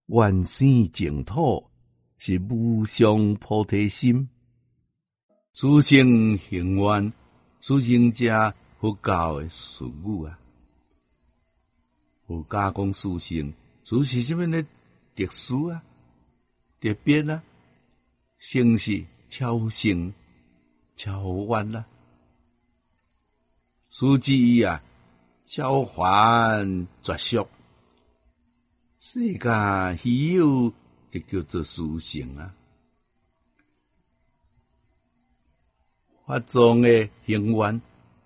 原生净土是无上菩提心，此生行愿，此生者佛教的术语啊。佛家讲殊胜，此是什么呢？特殊啊，特别啊，胜是超胜、超越啊。殊之意啊，超凡绝俗，世间稀有就叫做殊胜啊。法藏的行愿，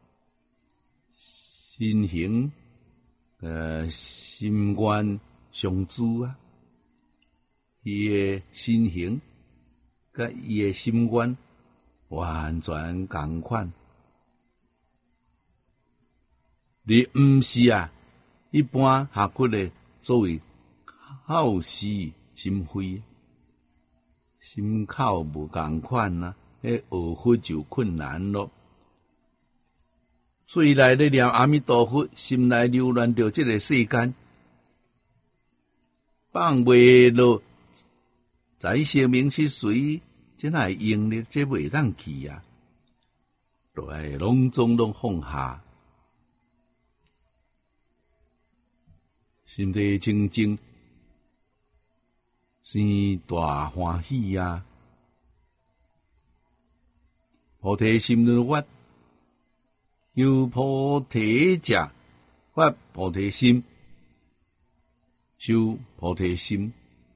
心行。心愿相助啊，伊的心行甲伊的心愿完全同款。你毋是啊，一般下骨的作为好事心非，心口无同款啊，迄学佛就困难咯。嘴内咧念阿弥陀佛，心内流乱着这个世间，放袂落，在生命是谁？这哪会用呢？这袂当去啊！都爱拢总拢放下，心地清净，生大欢喜啊！菩提心中发。有菩提者，发菩提心，修菩提心。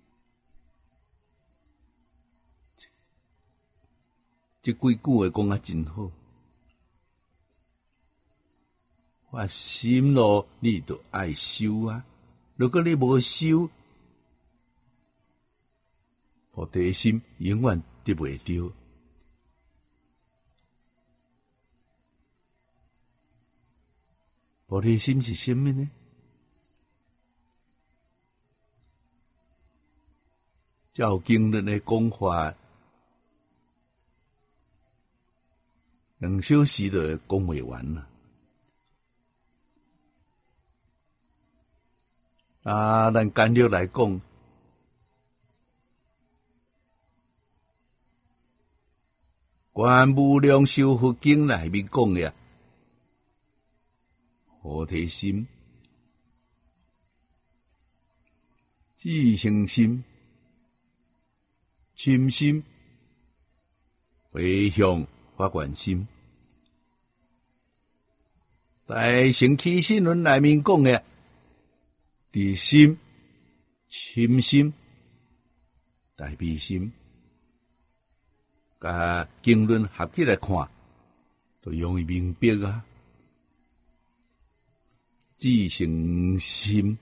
这几句话讲啊真好。发心咯，你就爱修啊。如果你无修，菩提心永远得袂到。菩提心是什么呢？照经论的讲法2小时就讲袂完啦。咱简略来讲，观无量寿佛经内面讲的菩提心、至诚心、深心、回向发愿心，大乘起信论内面讲的地心、深心、大悲心，甲经论合起来看，就容易明白啊。至诚心，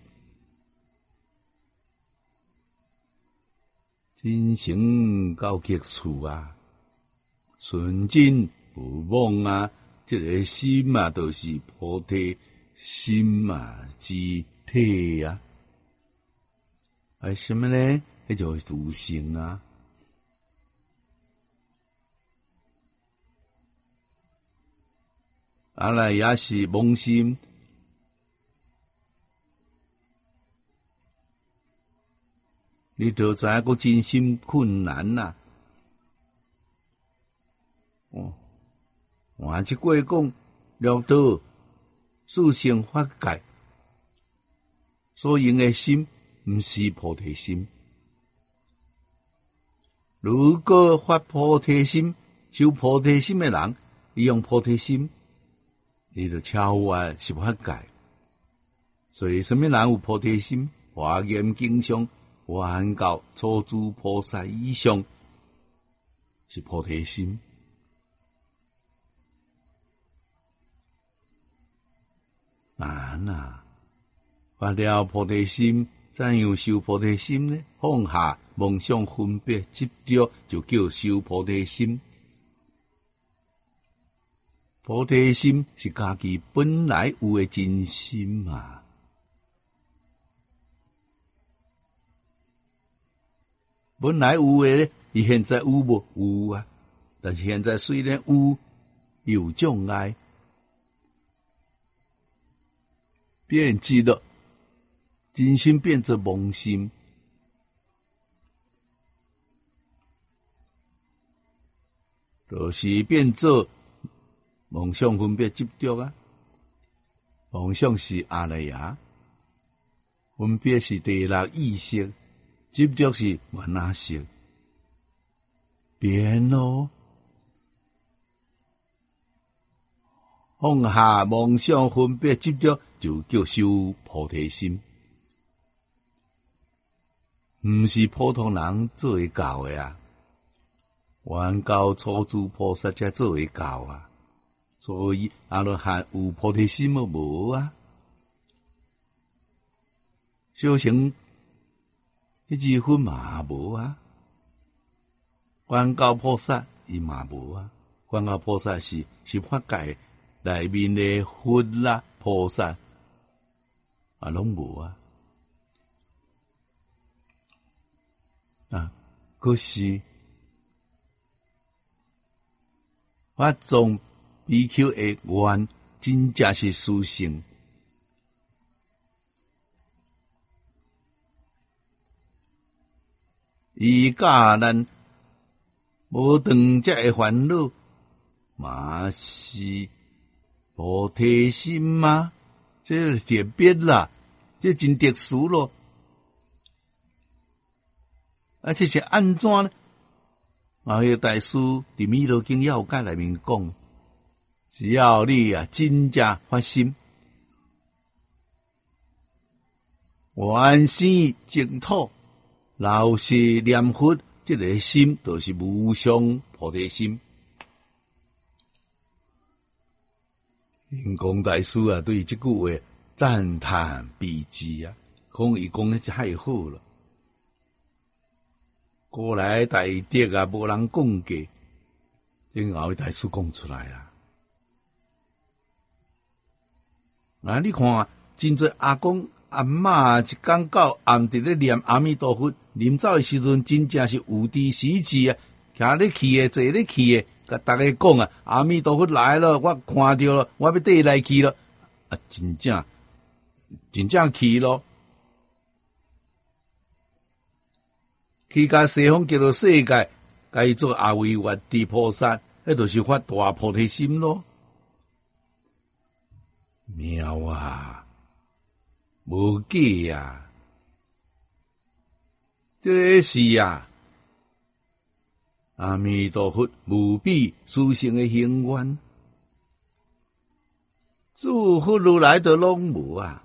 真诚到极处啊，纯真不妄啊，这个心啊，就是菩提心啊之体啊。为什么呢？那就是独性啊。来也是妄心。你就知影个真心困难呐、换一句讲，了道自性法界所用的心，毋是菩提心。如果发菩提心、修菩提心的人，利用菩提心，你就超越十法界。所以，什么人有菩提心？华严经上。还到初住菩萨以上，是菩提心。发了菩提心，怎样修菩提心呢？放下妄想分别执着，就叫修菩提心。菩提心是家己本来有的真心嘛。本来有诶，伊现在有无？有啊，但是现在虽然有障碍，变质了，真心变作妄心， 就是变做梦想分别执着啊。梦想是阿赖耶，分别是第六意识，执着是原那识。变咯，放下梦想分别执着，就叫修菩提心。毋是普通人做会到的啊，原教初住菩萨才做会到啊。所以阿罗汉有菩提心么无啊？修行迄分嘛无啊？原教菩萨伊嘛无啊？原教菩萨是法界内面的佛啦菩萨啊，拢无啊。啊，可是法藏比丘的愿真正是殊胜，伊教咱无断则会烦恼，嘛是菩提心吗？这特别啦，这真特殊咯。而且是安怎呢？迄大师伫《弥陀经要解》内面讲，只要你真正发心，愿生净土，老实念佛，这个心就是无上菩提心。印光大师对这句话赞叹备至啊，讲伊讲得太好了。古来大德无人讲过，这后大师讲出来啦。你看，真侪阿公阿嬷一天到暗伫咧念阿弥陀佛，临走的时阵，真正是有知实质啊！徛咧去的，坐咧去的，甲大家讲啊，阿弥陀佛来了，我看到了，我要缀来去了，真正去咯。去甲西方叫做世界，该做阿维月地菩萨，迄就是发大菩提心咯。妙啊，无假啊，这是阿弥陀佛无比殊胜的行愿，诸佛如来都拢无啊。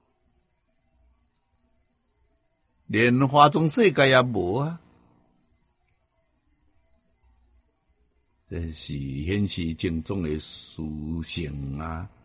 连华中世界也无啊！这是显示正宗的殊胜啊！